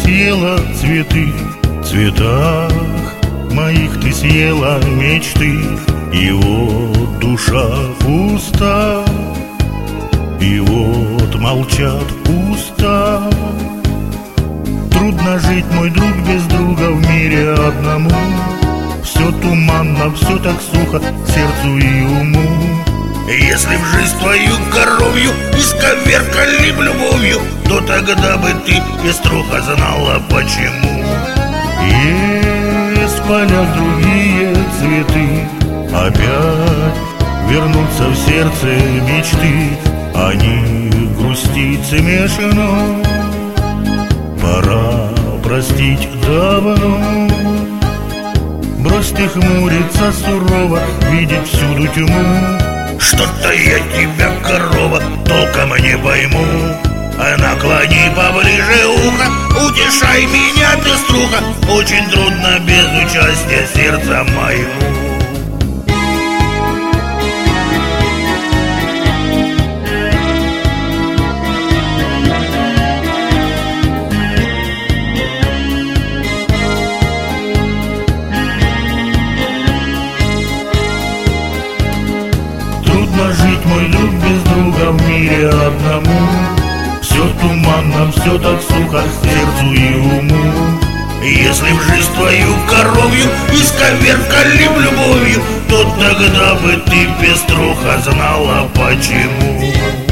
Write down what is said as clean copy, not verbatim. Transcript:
съела цветы, в цветах моих ты съела мечты. И вот душа пуста, и вот молчат уста. Трудно жить, мой друг, без друга в мире одному. Все туманно, все так сухо сердцу и уму. Если в жизнь твою коровью исковеркали б любовью, то тогда бы ты, пеструха, знала почему. Есть в полях другие цветы, опять вернутся в сердце мечты. Они грустить смешно, пора простить давно. Брось ты хмуриться сурово, видеть всюду тьму. Что-то я тебя, корова, толком не пойму. Наклони поближе ухо, утешай меня, пеструха. Очень трудно без участия сердца моего. Жить, мой друг, без друга в мире одному. Все туманно, все так сухо сердцу и уму. Если в жизнь твою коровью исковеркали б любовью, то тогда бы ты, пеструха, знала почему.